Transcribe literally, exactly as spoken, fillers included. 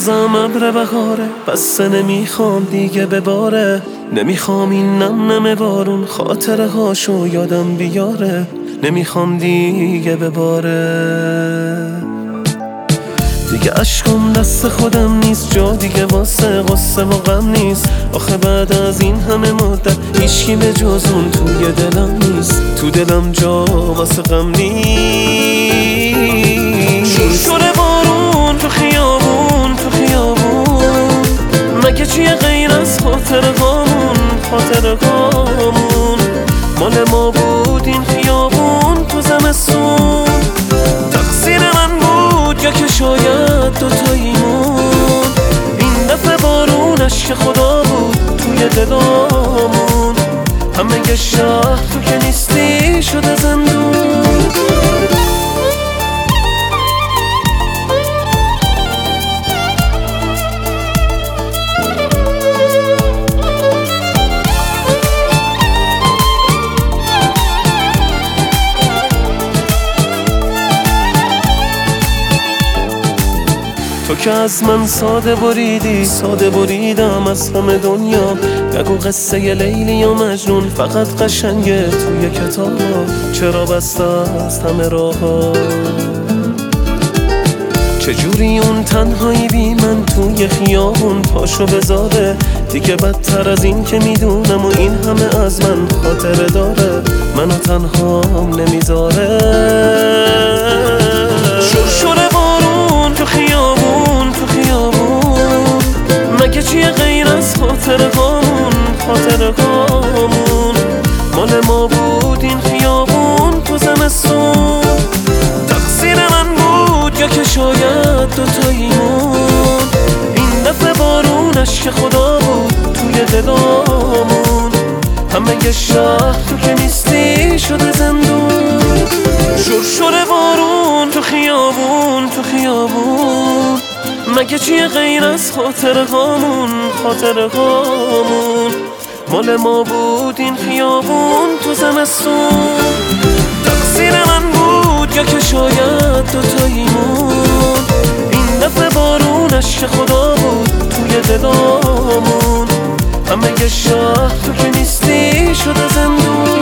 بازم ابر بهاره، پس نمیخوام دیگه بباره. نمیخوام این نم نم بارون خاطره هاشو یادم بیاره. نمیخوام دیگه بباره. دیگه عشقم دست خودم نیست، جا دیگه واسه غصه و غم نیست. آخه بعد از این همه مدت هیچکی به جز اون توی دلم نیست. تو دلم جا واسه غم نیست. شور شور بارون تو خیابون تو خیابون، مگه چیه غیر از خاطره هامون خاطره هامون؟ مال ما بود این خیابون تو زمستون، تقصیر من بود یا که شاید دوتاییمون. این دفعه بارونش که خدا بود توی دلامون، همه شهر تو که نیستی شده زندون. تو که از من ساده بریدی، ساده بریدم از همه دنیا. نگو قصه لیلی یا مجنون فقط قشنگه توی کتاب. چرا بسته است همه راه‌ها؟ چجوری اون تنهایی بی من توی خیابون پاشو بذاره؟ دیگه بدتر از این که میدونم و این همه از من خاطره داره، منو تنهام نمیذاره. شور شور بارون تو خیابون تو خیابون، مگه چیه غیر از خاطره هامون خاطره هامون؟ مال ما بود این خیابون تو زمستون، تقصیر من بود یا که شاید دوتاییمون. این دفعه بارونش که خدا بود توی دلامون، همه شهر تو که نیستی شده زندون. شور شور بارون تو خیابون تو خیابون، مگه چیه غیر از خاطره هامون خاطره هامون؟ مال ما بود این خیابون تو زمستون، تقصیر من بود یا که شاید دوتاییمون. این دفعه بارونش که خدا بود توی دلامون، همه شهر تو که نیستی شده زندون.